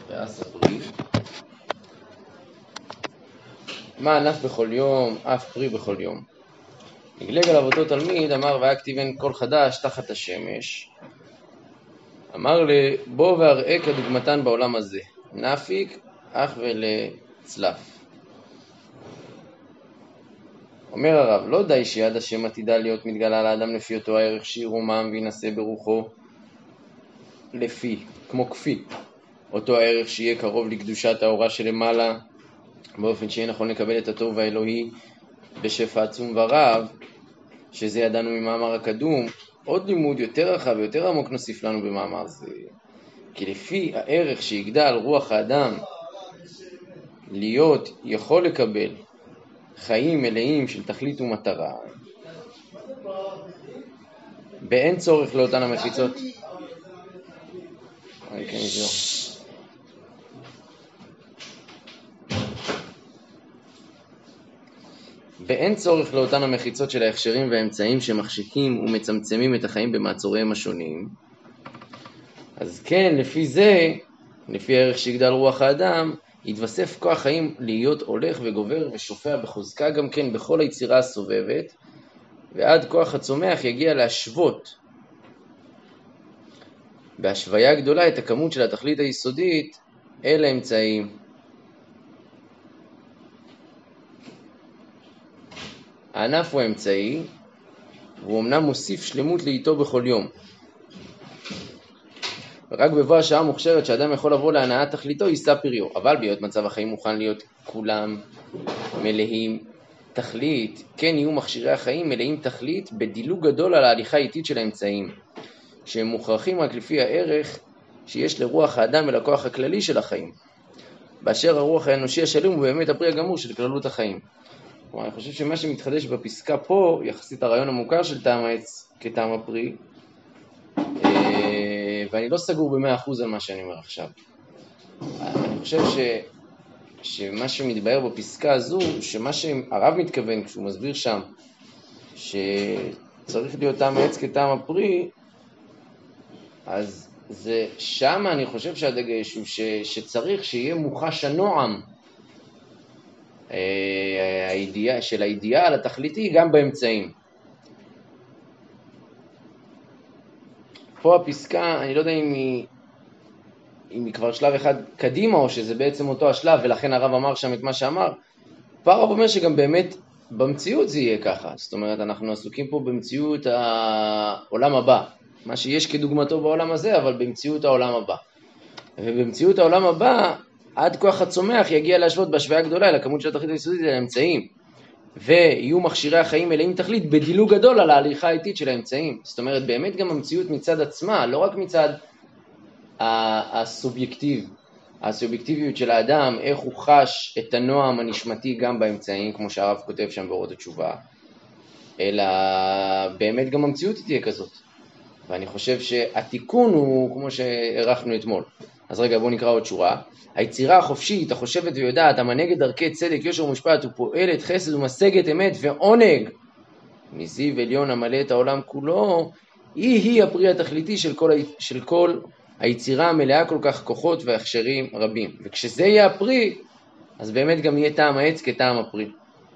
ועשה פרי. מה ענף בכל יום, אף פרי בכל יום. נגלג עליו אותו תלמיד, אמר והיה כתיבן כל חדש תחת השמש. אמר בוא והראה כדוגמתן בעולם הזה, נפיק אך ולצלף. אומר הרב, לא די שיד השם עתידה להיות מתגלה לאדם לפי אותו הערך שירומם וינשא ברוחו לפי, כמו כפי, אותו הערך שיהיה קרוב לקדושת האורה שלמעלה, באופן שיהיה נכון לקבל את הטוב האלוהי בשפע עצום ורב, שזה ידענו ממאמר הקדום. עוד לימוד יותר רחב ויותר עמוק נוסיף לנו במאמר זה, כי לפי הערך שיגדל רוח האדם להיות יכול לקבל חיים מלאים של תכלית ומטרה, באין צורך לאותן המחיצות. באין צורך לאותן המחיצות של ההכשרים והאמצעים שמחשיקים ומצמצמים את החיים במעצוריהם השונים. אז כן, לפי זה, לפי הערך שיגדל רוח האדם, יתווסף כוח חיים להיות הולך וגובר ושופע בחוזקה גם כן בכל היצירה הסובבת, ועד כוח הצומח יגיע להשוות בהשוויה גדולה את הכמות של התכלית היסודית אל האמצעים. הענף הוא אמצעי, והוא אמנם מוסיף שלמות לאיתו בכל יום. ורק בבוא השעה מוכשרת שאדם יכול לבוא להנאת תכליתו יישא פריו. אבל בהיות מצב החיים מוכן להיות כולם מלאים תכלית, כן יהיו מכשירי החיים מלאים תכלית בדילוג גדול על ההליכה האיטית של האמצעים, שהם מוכרחים רק לפי הערך שיש לרוח האדם ולכוח הכללי של החיים, באשר הרוח האנושי השלם הוא באמת הפרי הגמור של כללות החיים. כלומר, אני חושב שמה שמתחדש בפסקה פה, יחסית הרעיון המוכר של טעם העץ כטעם הפרי, ואני לא סגור ב100% על מה שאני אומר עכשיו. אני חושב שמה שמתבהר בפסקה הזו, שמה שהרב מתכוון כשהוא מסביר שם, שצריך להיות טעם העץ כטעם הפרי, אז זה שם אני חושב שהדגש הוא שצריך שיהיה מוחש הנועם, של האידיאל התכליתי גם באמצעים. פה הפסקה, אני לא יודע אם היא כבר שלב אחד קדימה או שזה בעצם אותו השלב, ולכן הרב אמר שם את מה שאמר. פה הרב אומר שגם באמת במציאות זה יהיה ככה. זאת אומרת, אנחנו עסוקים פה במציאות העולם הבא, מה שיש כדוגמתו בעולם הזה, אבל במציאות העולם הבא. ובמציאות העולם הבא, עד כוח הצומח יגיע להשוות בהשוואה גדולה אל הכמות של התכלית היסודית אל האמצעים, ויהיו מכשירי החיים מלאים תכלית בדילוג גדול על ההליכה האיטית של האמצעים. זאת אומרת, באמת גם המציאות מצד עצמה, לא רק מצד הסובייקטיביות של האדם, איך הוא חש את הנועם הנשמתי גם באמצעים, כמו שהרב כותב שם באורות התשובה, אלא באמת גם המציאות תהיה כזאת. ואני חושב שהתיקון הוא כמו שערכנו אתמול. אז רגע, בואו נקרא עוד שורה. היצירה החופשית, החושבת ויודעת, המנהגת דרכי צדק, יושר ומשפט, ופועלת חסד ומשגת אמת ועונג, מזיו עליון המלא את העולם כולו, היא הפרי התכליתי של כל היצירה המלאה כל כך כוחות והכשרים רבים. וכשזה יהיה הפרי, אז באמת גם יהיה טעם העץ כטעם הפרי.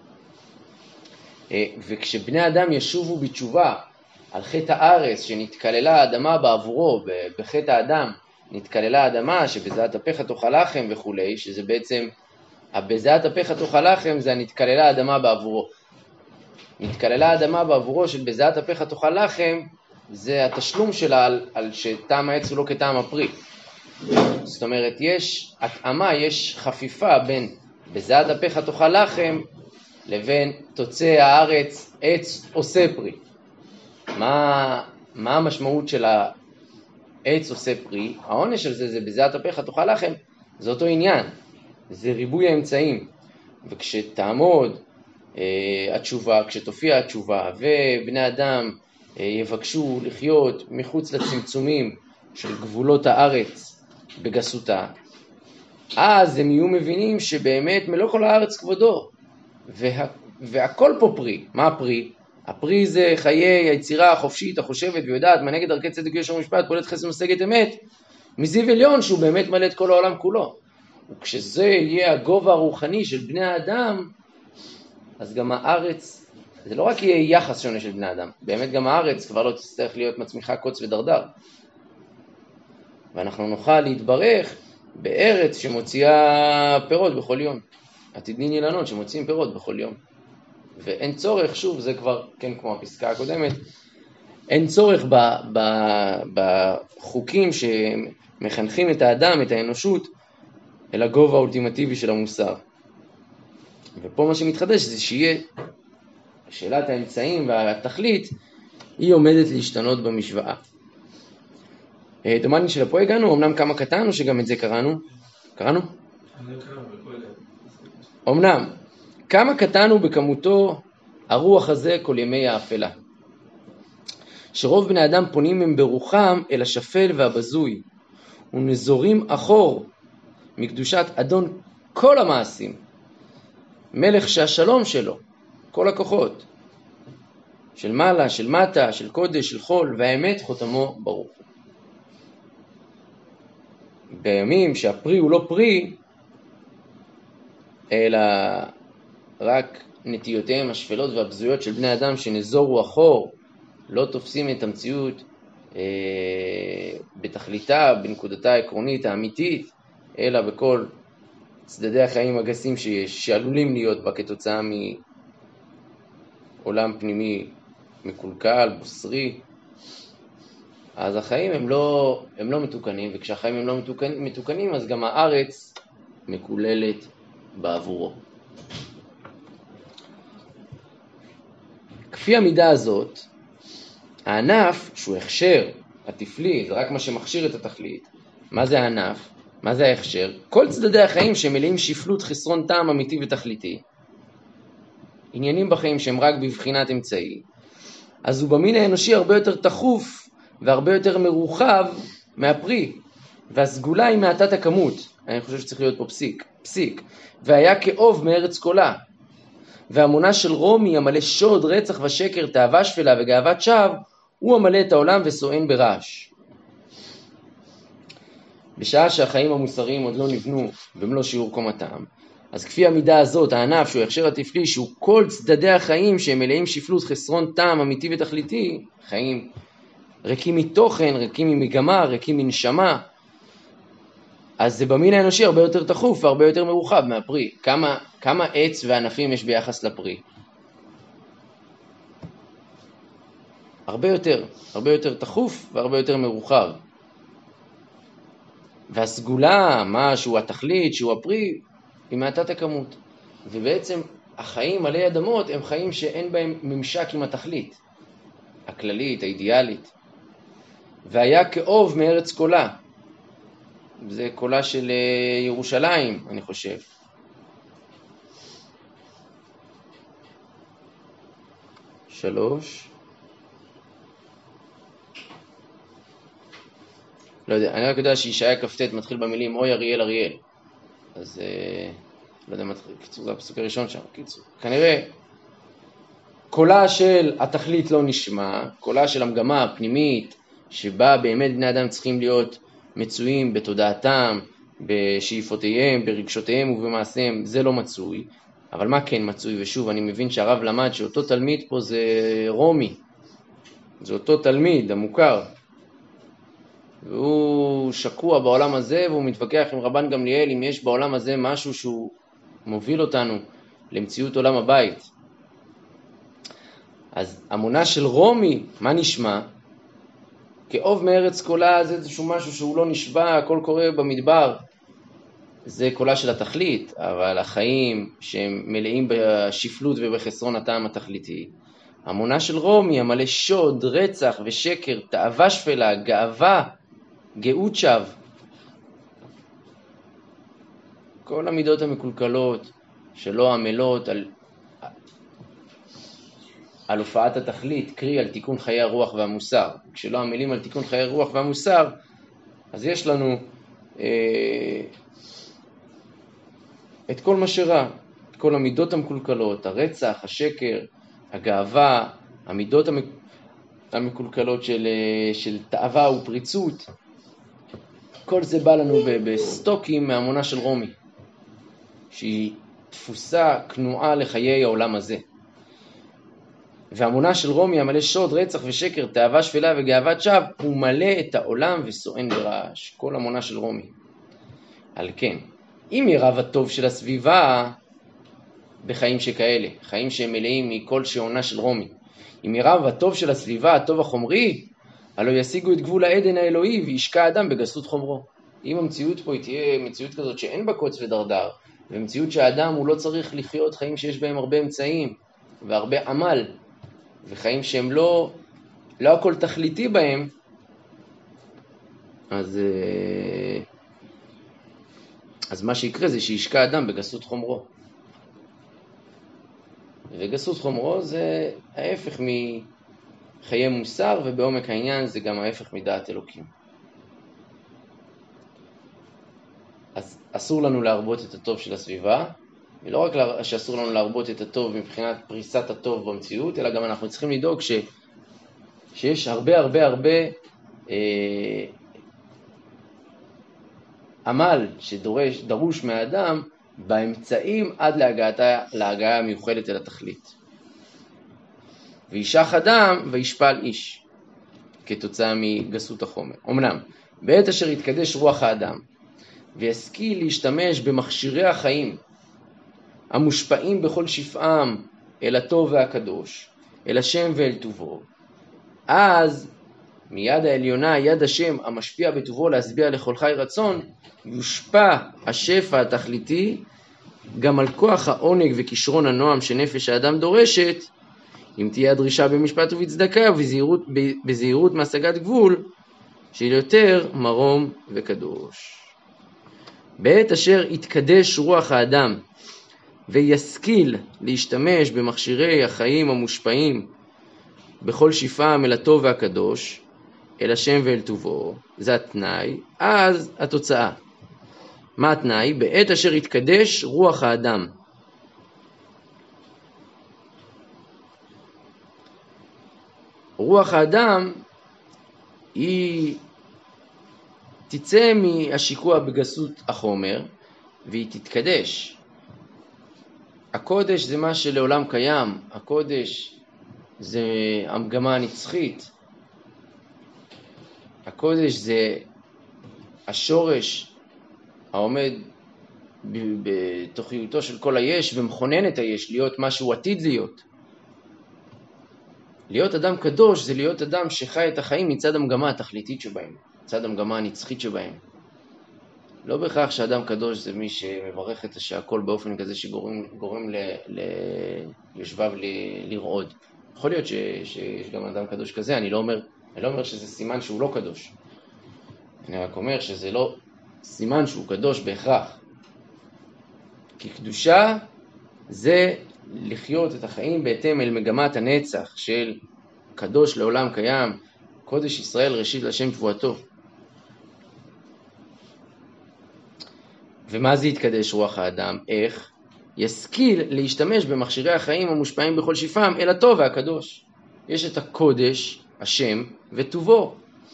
וכשבני אדם ישובו בתשובה על חטא הארץ שנתקללה האדמה בעבורו, בחטא האדם נתקללה האדמה שבזעת אפיך תאכל לחם וכולי, שזה בעצם, בזעת אפיך תאכל לחם זה הנתקללה האדמה בעבורו. נתקללה האדמה בעבורו של בזעת אפיך תאכל לחם, זה התשלום שלה על שטעם העץ הוא לא כטעם הפרי. זאת אומרת, יש התאמה, יש חפיפה בין בזעת אפיך תאכל לחם לבין תוצא הארץ עץ עושה פרי. מה המשמעות של העץ עושה פרי? העונש של זה בזעת אפיך תאכל לחם, זה אותו עניין, זה ריבוי האמצעים. וכשתעמוד התשובה, כשתופיע התשובה ובני אדם יבקשו לחיות מחוץ לצמצומים של גבולות הארץ בגסותה, אז הם יהיו מבינים שבאמת מלוא כל הארץ כבודו, והכל פה פרי. מה הפרי? הפרי זה חיי היצירה החופשית, החושבת ויודעת, מנהגת דרכי צדק יושר ומשפט, פועלת חסד ומשגת אמת, מזיו עליון שהוא באמת מלא את כל העולם כולו. וכשזה יהיה הגובה הרוחני של בני האדם, אז גם הארץ, זה לא רק יהיה יחס שונה של בני האדם, באמת גם הארץ כבר לא תצטרך להיות מצמיחה קוץ ודרדר. ואנחנו נוכל להתברך בארץ שמוציאה פירות בכל יום. עתידין אילנות שמוציאים פירות בכל יום. ואין צורך, שוב, זה כבר, כן, כמו הפסקה הקודמת, אין צורך בחוקים שמחנכים את האדם, את האנושות, אל הגובה האולטימטיבי של המוסר. ופה מה שמתחדש זה שיהיה שאלת האמצעים והתכלית, היא עומדת להשתנות במשוואה. דומני שלפה הגענו, אמנם כמה קטן או שגם את זה קראנו? קראנו? אמנם, כמה קטן הוא בכמותו הרוח הזה כל ימי האפלה. שרוב בני אדם פונים הם ברוחם אל השפל והבזוי, ונזורים אחור מקדושת אדון כל המעשים, מלך שהשלום שלו, כל הכוחות, של מעלה, של מטה, של קודש, של חול, והאמת חותמו ברוך. בימים שהפרי הוא לא פרי, אלא רק נטיותיהם השפלות והבזויות של בני אדם שנזורו אחור, לא תופסים את המציאות בתכליתה, בנקודתה העקרונית האמיתית, אלא בכל צדדי החיים הגסים שעלולים להיות בה כתוצאה מעולם פנימי מקולקל, בוסרי. אז החיים הם לא מתוקנים, וכשהחיים הם לא מתוקנים, אז גם הארץ מקוללת בעבורו. כפי המידה הזאת, הענף שהוא הכשר, התפלי, זה רק מה שמכשיר את התכלית. מה זה הענף? מה זה ההכשר? כל צדדי החיים שמלאים שפלות, חסרון טעם אמיתי ותכליתי, עניינים בחיים שהם רק בבחינת אמצעי, אז הוא במין האנושי הרבה יותר תחוף והרבה יותר מרוחב מהפרי, והסגולה היא מעטת הכמות. אני חושב שצריך להיות פה פסיק. והיה כאוב מארץ קולה. והמונה של רומי המלא שוד, רצח ושקר, תאווה שפלה וגאוות שווא, הוא המלא את העולם וסוען ברעש. בשעה שהחיים המוסריים עוד לא נבנו במלוא שיעור קומתם, אז כפי המידה הזאת, הענף שהוא הכשר התפלי, שהוא כל צדדי החיים שהם מלאים שפלות, חסרון טעם אמיתי ותכליתי, חיים ריקים מתוכן, ריקים ממגמה, ריקים מנשמה, אז זה במין האנושי הרבה יותר תחוף והרבה יותר מרוחב מהפרי. כמה עץ וענפים יש ביחס לפרי? הרבה יותר תחוף והרבה יותר מרוחב. והסגולה, מה שהוא התכלית, שהוא הפרי, היא מעטת הכמות. ובעצם החיים עלי אדמות הם חיים שאין בהם ממשק עם התכלית, הכללית, האידיאלית. והיה כאוב מארץ קולה. זה קולה של ירושלים, אני חושב. שלוש. לא יודע, אני רק יודע שישעיה כ"ט מתחיל במילים אוי אריאל אריאל. אז לא יודע, קיצור, זה הפסוק הראשון שם, קיצור. כנראה, קולה של התכלית לא נשמע, קולה של המגמה הפנימית, שבה באמת בני אדם צריכים להיות מצויים בתודעתם, בשאיפותיהם, ברגשותיהם ובמעשיהם, זה לא מצוי. אבל מה כן מצוי? ושוב, אני מבין שהרב למד שאותו תלמיד פה זה רומי. זה אותו תלמיד המוכר. והוא שקוע בעולם הזה, והוא מתווכח עם רבן גמליאל אם יש בעולם הזה משהו שהוא מוביל אותנו למציאות עולם הבית. אז המונה של רומי, מה נשמע? כאוב מארץ קולה, זה איזשהו משהו שהוא לא נשבע, הכל קורה במדבר. זה קולה של התכלית, אבל החיים שהם מלאים בשפלות ובחסרון הטעם התכליתי. המונה של רומי, המלא שוד, רצח ושקר, תאווה שפלה, גאווה, גאות שווא. כל המידות המקולקלות שלא עמלות על הופעת התכלית, קרי על תיקון חיי הרוח והמוסר. כשלא עמלים על תיקון חיי הרוח והמוסר, אז יש לנו את כל מה שרע, את כל המידות המקולקלות, הרצח, השקר, הגאווה, המידות המקולקלות של תאווה ופריצות. כל זה בא לנו בסטוקים מהאמונה של רומי, שהיא תפוסה, כנועה לחיי העולם הזה. והאמונה של רומי, המלא שוד, רצח ושקר, תאווה שפלה וגאוות שווא, הוא מלא את העולם וסואן ברעש. כל אמונה של רומי. על כן, אם ירב הטוב של הסביבה בחיים שכאלה, חיים שהם מלאים מכל שעונה של רומי, אם ירב הטוב של הסביבה, הטוב החומרי, הלא ישיגו את גבול העדן האלוהי וישקע אדם בגסות חומרו. אם המציאות פה תהיה מציאות כזאת שאין בה קוץ ודרדר, ומציאות שהאדם הוא לא צריך לחיות חיים שיש בהם הרבה אמצעים והרבה עמל, וחיים שהם לא הכל תכליתי בהם, אז מה שיקרה זה שישקע אדם בגסות חומרו. וגסות חומרו זה ההפך מחיי מוסר, ובעומק העניין זה גם ההפך מדעת אלוקים. אז אסור לנו להרבות את הטוב של הסביבה, ולא רק שאסור לנו להרבות את הטוב מבחינת פריסת הטוב במציאות, אלא גם אנחנו צריכים לדאוג שיש הרבה עמל שדרוש מהאדם באמצעים עד להגעה המיוחדת אל התכלית. וישח אדם וישפל איש, כתוצאה מגסות החומר. אמנם, בעת אשר יתקדש רוח האדם, וישכיל להשתמש במכשירי החיים, המושפעים בכל שפעם אל הטוב והקדוש, אל השם ואל טובו, אז מיד העליונה, יד השם המשפיע בטובו להשביע לכל חי רצון, יושפע השפע התכליתי גם על כוח העונג וכישרון הנועם שנפש האדם דורשת, אם תהיה הדרישה במשפט ובצדקה ובזהירות מהשגת גבול של יותר מרום וקדוש. בעת אשר יתקדש רוח האדם וישכיל להשתמש במכשירי החיים המושפעים בכל שפעם אל הטוב והקדוש, אל השם ואל טובו, זה התנאי, אז התוצאה. מה התנאי? בעת אשר יתקדש רוח האדם. רוח האדם היא תצא מהשיקוע בגסות החומר והיא תתקדש. הקודש זה מה שלעולם קיים, הקודש זה המגמה הנצחית, הקודש זה השורש העומד בתוכיותו של כל היש ומכונן את היש להיות מה שהוא עתיד להיות. להיות אדם קדוש זה להיות אדם שחי את החיים מצד המגמה התכליתית שבהם, מצד המגמה הנצחית שבהם. לא בהכרח שאדם קדוש זה מי שמברך את שהכל באופן כזה שגורם ליושביו לרעוד. יכול להיות שיש גם אדם קדוש כזה, אני לא אומר שזה סימן שהוא לא קדוש. אני רק אומר שזה לא סימן שהוא קדוש בהכרח. כי קדושה זה לחיות את החיים בהתאם אל מגמת הנצח של קדוש לעולם קיים, קודש ישראל ראשית לשם תבואתו. ומה זה יתקדש רוח האדם? איך? ישכיל להשתמש במכשירי החיים המושפעים בכל שפעם אל הטוב והקדוש. יש את הקודש, השם וטובו.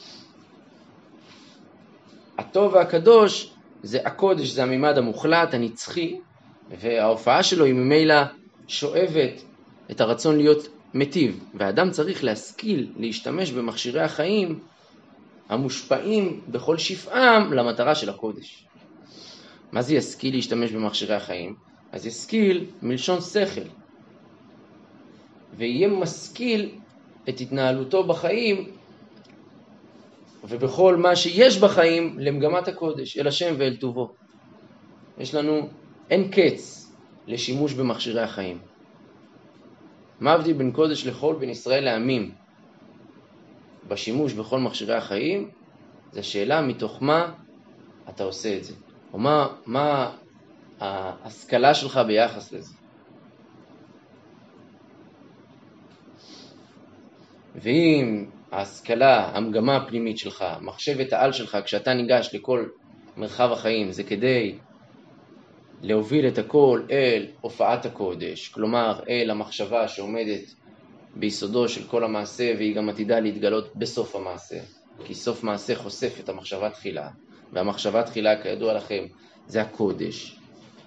הטוב והקדוש זה הקודש, זה הממד המוחלט, הנצחי, וההופעה שלו היא ממילא שואבת את הרצון להיות מטיב. והאדם צריך להשכיל להשתמש במכשירי החיים המושפעים בכל שפעם למטרה של הקודש. מה זה ישכיל להשתמש במכשירי החיים? אז ישכיל מלשון שכל, ויהיה משכיל את התנהלותו בחיים ובכל מה שיש בחיים למגמת הקודש, אל השם ואל טובו. יש לנו אין קץ לשימוש במכשירי החיים. מה ההבדל בין קודש לחול, בין ישראל לעמים? בשימוש בכל מכשירי החיים, זה שאלה מתוך מה אתה עושה את זה. או מה ההשכלה שלך ביחס לזה. ואם ההשכלה, המגמה הפנימית שלך, מחשבת העל שלך, כשאתה ניגש לכל מרחב החיים, זה כדי להוביל את הכל אל הופעת הקודש, כלומר אל המחשבה שעומדת ביסודו של כל המעשה, והיא גם עתידה להתגלות בסוף המעשה, כי סוף מעשה חושף את המחשבה תחילה. והמחשבה תחילה, כידוע לכם, זה הקודש,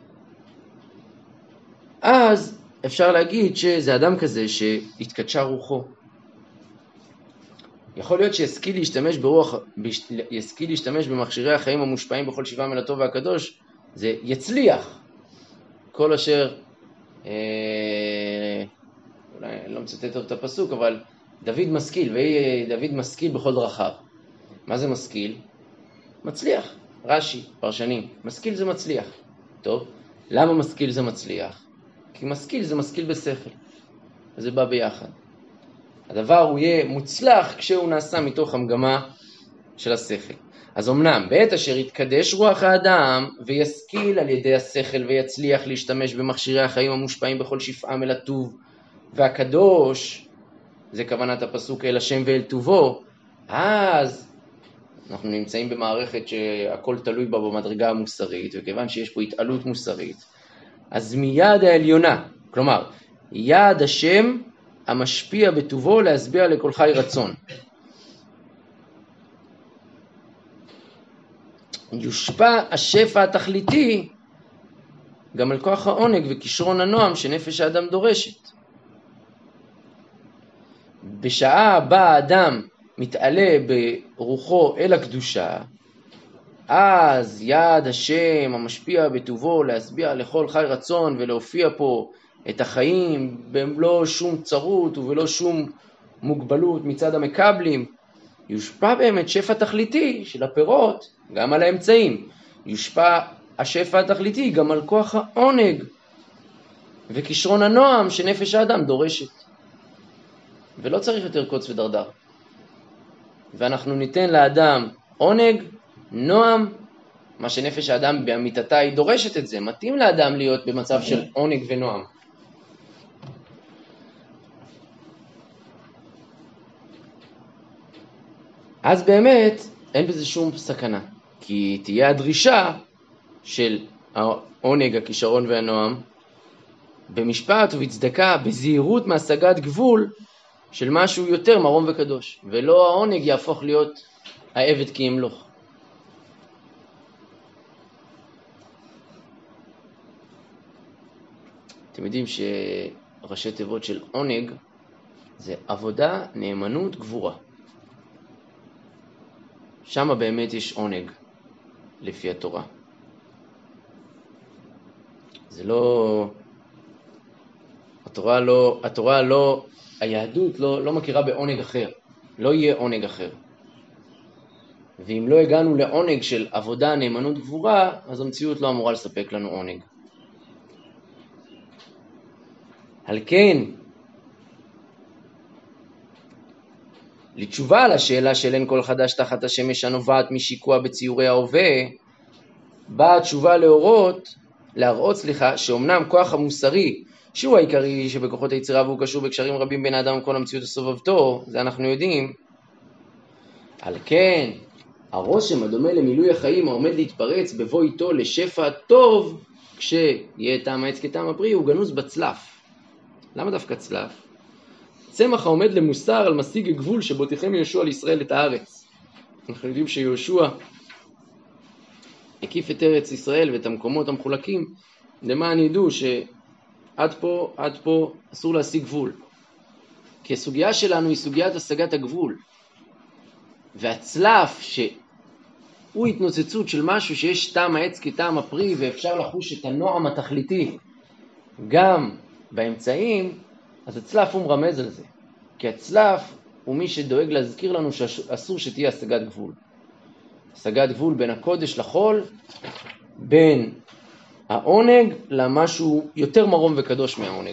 אז אפשר להגיד שזה אדם כזה שהתקדשה רוחו. יכול להיות שישכיל להשתמש במכשירי החיים המושפעים בכל שבעה מן הטוב והקדוש, זה יצליח. כל אשר, אולי אני לא מצטט טוב את הפסוק, אבל דוד משכיל, ויהי דוד משכיל בכל דרכיו. מה זה משכיל? מצליח. רש"י, פרשנים. משכיל זה מצליח. טוב, למה משכיל זה מצליח? כי משכיל זה משכיל בשכל. וזה בא ביחד. הדבר הוא יהיה מוצלח כשהוא נעשה מתוך המגמה של השכל. אז אמנם, בעת אשר יתקדש רוח האדם וישכיל על ידי השכל ויצליח להשתמש במכשירי החיים המושפעים בכל שפעם אל הטוב והקדוש, זה כוונת הפסוק אל השם ואל טובו, אז אנחנו נמצאים במערכת שהכל תלוי בה במדרגה המוסרית, וכיוון שיש פה התעלות מוסרית, אז מיד העליונה, כלומר, יד השם המשפיע בטובו להשביע לכל חי רצון. יושפע השפע התכליתי גם על כוח העונג וכישרון הנועם שנפש האדם דורשת. בשעה בה האדם מתעלה ברוחו אל הקדושה, אז יד השם המשפיע בטובו להשביע לכל חי רצון ולהופיע פה את החיים בלא שום צרות ובלא שום מוגבלות מצד המקבלים, יושפע באמת שפע תכליתי של הפירות גם על האמצעים. יושפע השפע התכליתי גם על כוח העונג וכישרון הנועם שנפש האדם דורשת. ולא צריך יותר קוץ ודרדר. ואנחנו ניתן לאדם עונג, נועם, מה שנפש האדם באמיתתה היא דורשת את זה. מתאים לאדם להיות במצב של עונג ונועם. אז באמת אין בזה שום סכנה, כי תהיה הדרישה של העונג, הכישרון והנועם במשפט ובצדקה, בזהירות מהשגת גבול של משהו יותר מרום וקדוש, ולא העונג יהפוך להיות העבד כי ימלוך. אתם יודעים שראשי תיבות של עונג זה עבודה, נאמנות, גבורה. שם באמת יש עונג לפי התורה. זה לא, התורה לא, היהדות לא מכירה בעונג אחר. לא יהיה עונג אחר. ואם לא הגענו לעונג של עבודה, נאמנות, גבורה, אז המציאות לא אמורה לספק לנו עונג. על כן, לתשובה על השאלה של אין כל חדש תחת השמש הנובעת משיקוע בציורי ההווה, באה התשובה להראות שאומנם כוח המוסרי, שהוא העיקרי שבכוחות היצירה והוא קשור בקשרים רבים בין האדם וכל המציאות הסובבתו, זה אנחנו יודעים. על כן, הרושם הדומה למילוי החיים העומד להתפרץ בבוא איתו לשפע טוב, כשיהיה טעם העץ כטעם הפרי, הוא גנוז בצלף. למה דווקא צלף? צמח העומד למוסר על משיג הגבול שבו תיחם יהושע לישראל את הארץ. אנחנו יודעים שיהושע הקיף את ארץ ישראל ואת המקומות המחולקים, למען ידעו שעד פה אסור להשיג גבול. כי הסוגיה שלנו היא סוגיית השגת הגבול. והצלף שהוא התנוצצות של משהו שיש טעם העץ כטעם הפרי ואפשר לחוש את הנועם התכליתי גם באמצעים, אז הצלף הוא מרמז על זה. כי הצלף הוא מי שדואג להזכיר לנו שאסור שתהיה השגת גבול. השגת גבול בין הקודש לחול, בין העונג למשהו יותר מרום וקדוש מהעונג.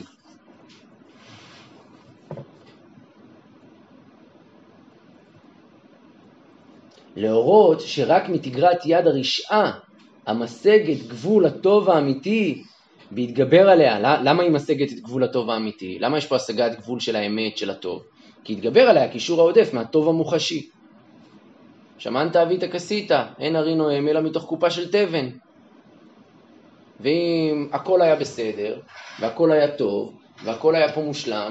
להורות שרק מתגרת יד הרשעה המשגת גבול הטוב האמיתי בהתגבר עליה. למה היא משגת את גבול הטוב האמיתי? למה יש פה השגת גבול של האמת של הטוב? כי התגבר עליה קישור העודף מהטוב המוחשי. שמנת אבית כסית, אין הרי נועם אלא מתוך קופה של תבן. ואם הכל היה בסדר והכל היה טוב והכל היה פה מושלם,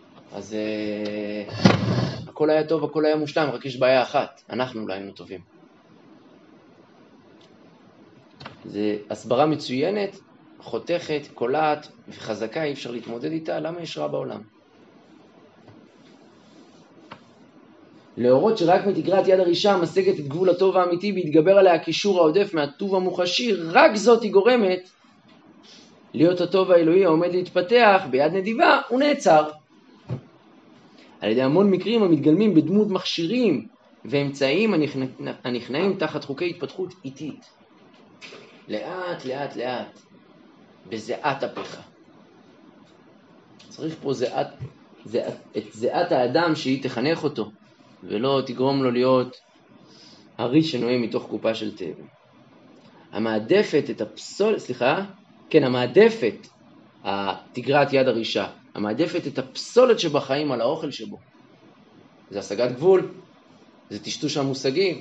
אז הכל היה טוב, הכל היה מושלם, רק יש בעיה אחת, אנחנו לא היינו טובים. זה הסברה מצוינת, חותכת, קולעת וחזקה, אי אפשר להתמודד איתה. למה יש רע בעולם? להורות שרק מתגרת יד הרישה משגת את גבול הטוב האמיתי והתגבר עליה הקישור העודף מהטוב המוחשי, רק זאת היא גורמת להיות הטוב האלוהי העומד להתפתח ביד נדיבה ונעצר. על ידי המון מקרים המתגלמים בדמות מכשירים ואמצעים הנכנעים תחת חוקי התפתחות איטית. לאט לאט לאט, בזיעת אפיך. צריך פה את זיעת האדם שהיא תחנך אותו, ולא תגרום לו להיות הריש שנוהם מתוך קופה של תבן. המעדפת את המעדפת, תגרת יד הרישה, המעדפת את הפסולת שבחיים על האוכל שבו. זה השגת גבול, זה טשטוש המושגים.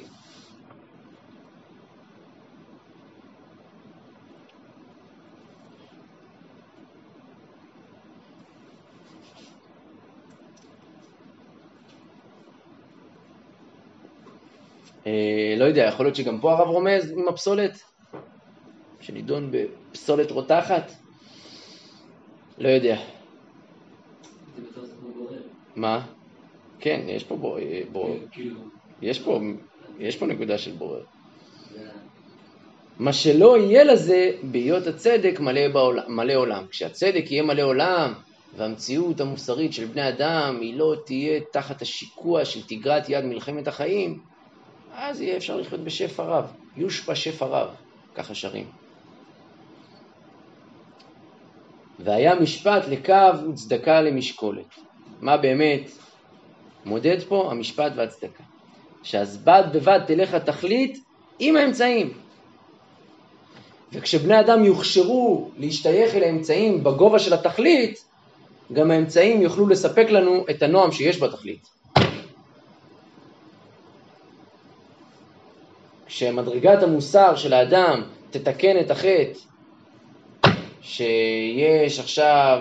לא יודע, יכול להיות שגם פה הרב רומז עם הפסולת, שנידון בפסולת רותחת. לא יודע. מה? כן, יש פה בורר. יש פה נקודה של בורר. מה שלא יהיה לזה בהיות הצדק מלא עולם. כשהצדק יהיה מלא עולם, והמציאות המוסרית של בני אדם היא לא תהיה תחת השיקוע של תגרת יד מלחמת החיים, אז יהיה אפשר לחיות בשפע רב, יושפע שפע רב, ככה שרים. והיה משפט לקו וצדקה למשקולת. מה באמת מודד פה? המשפט והצדקה. שאז בד בבד תלך התכלית עם האמצעים. וכשבני אדם יוכשרו להשתייך אל האמצעים בגובה של התכלית, גם האמצעים יוכלו לספק לנו את הנועם שיש בתכלית. כשמדרגת המוסר של האדם תתקן את החטא, שיש עכשיו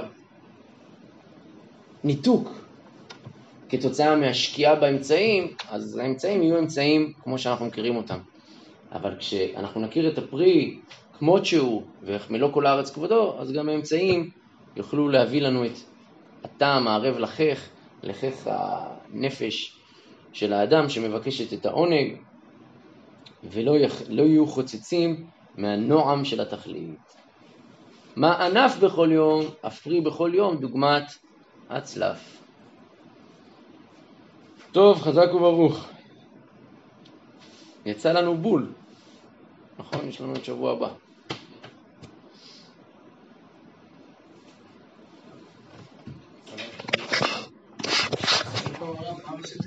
ניתוק כתוצאה מהשקיעה באמצעים, אז האמצעים יהיו אמצעים כמו שאנחנו מכירים אותם. אבל כשאנחנו נכיר את הפרי כמות שהוא והחמלו כל הארץ כבודו, אז גם האמצעים יוכלו להביא לנו את הטעם הערב לחך הנפש של האדם שמבקשת את העונג, ולא יהיו חוצצים מהנועם של התכלית. מה ענף בכל יום, אפרי בכל יום, דוגמת הצלף. טוב, חזק וברוך. יצא לנו בול. נכון, יש לנו את שבוע הבא.